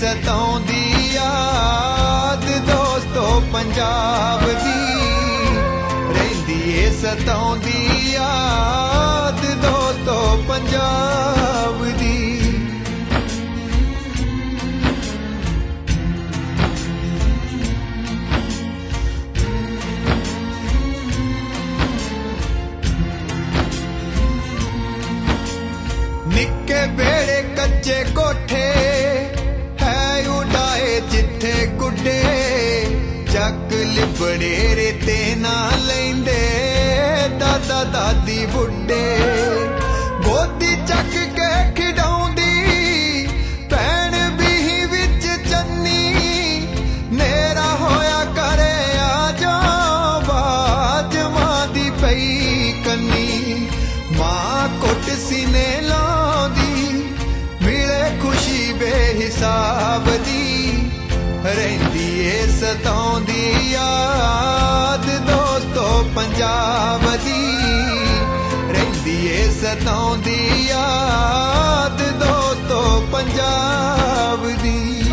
सताउंदी याद दोस्तो पंजाब दी रहिंदी ए सताउंदी याद दोस्तो पंजाब दी। निक्के बेड़े कच्चे कोठे है उड़ाए जिथे गुड्डे चक लिबड़े रेते ना लेंदे दादा दादी बुड्ढे गोदी चक के खिडाउंदी भैन बीही विच चन्नी नेरा होया करे आ जाओ बाज मां दी पई कन्नी मां कुट सीने बेहिसाब दी रहिंदी ए सताउंदी याद दोस्तो पंजाब दी रहिंदी ए सताउंदी याद दोस्तो पंजाब दी।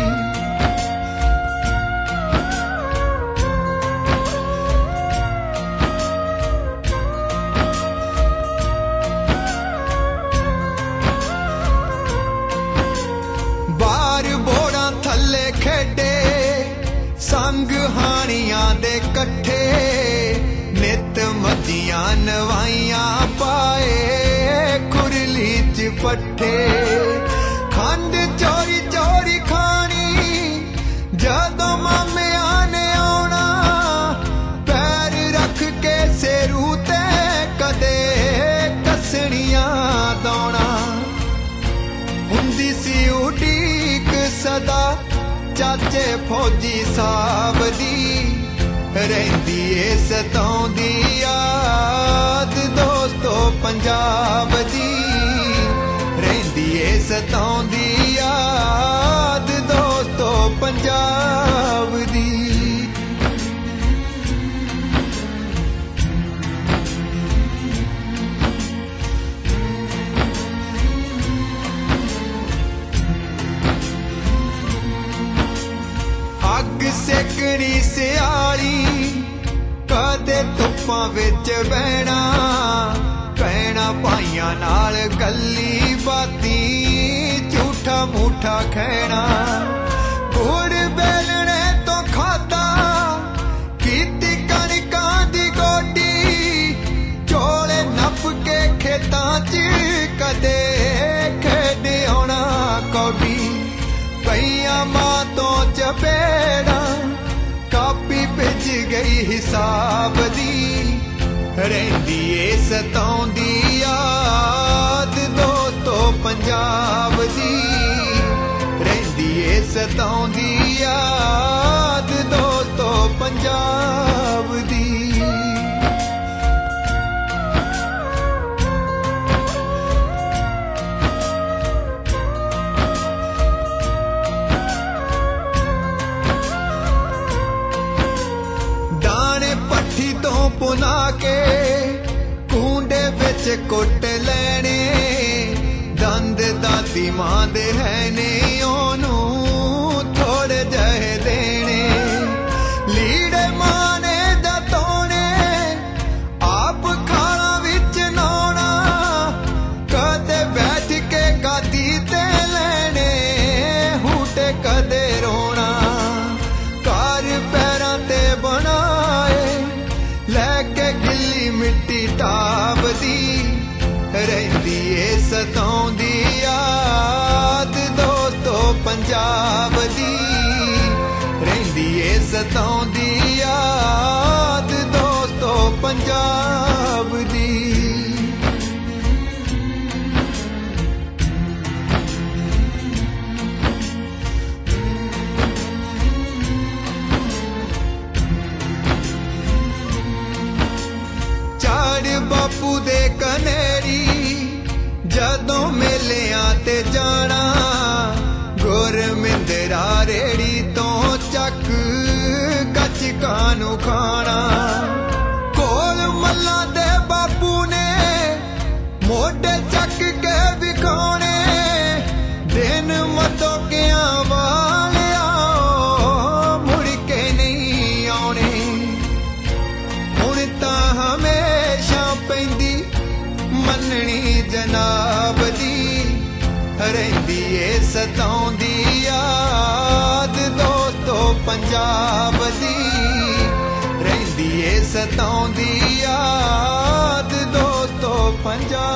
संग हानियां दे कट्ठे नित मजियां नवाइयां पाए खुरली च पट्ठे खंड चोरी चोरी खानी जदों मामिया ने आउणा पैर रख के सेरू ते कदे कसणियां दौणा हुंदी सी उडीक सदा चाचे फौजी साहब दी रहिंदी ए सताउंदी याद दोस्तो पंजाब दी रहिंदी ए सताउंदी याद दोस्तो पंजाब दी। अग सेकनी सियाली कदे धुप्पां विच बहना भैणां भाइयां नाल गल्ली बाती झूठा मूठा खैना गुड़ बेलणे तो खादा कीती कणकां दी गोडी चोले नप के खेतां च कदे खेड आउणा कौडी पईयां मां तो चपेड़ा कापी भिज गई हिसाब दी रहिंदी ए सताउंदी याद दोस्तो पंजाब दी रहिंदी ए सताउंदी याद दोस्तो पंजाब दी। पुना के कूंडे विच कुट लैने दंद दादी मां दे है ने ओनू थोड़े जहे देने लीड़े मां ने दतोने आप खाना विच नौना कदे बैठ के गादी ते लैने हूटे कदे रोना घर पैरां ते बनाए लैके गिल्ली मिट्टी टाप दी रहिंदी ए सताउंदी याद दोस्तो पंजाब दी रहिंदी ए सताउंदी याद दोस्तो पंजाब दी। बापू दे कनेरी जदों मेलियां ते जाना गुर मिंदरा रेड़ी तो चक गच कानू खाना कोल मल्ला दे बापू ने मोढे चक के विखाने दिन मतो किया वाल ਸਤਾਉਂਦੀ ਯਾਦ ਦੋਸਤੋ ਪੰਜਾਬ ਦੀ ਰਹਿੰਦੀ ਏ ਸਤਾਉਂਦੀ ਯਾਦ ਦੋਸਤੋ ਪੰਜਾਬ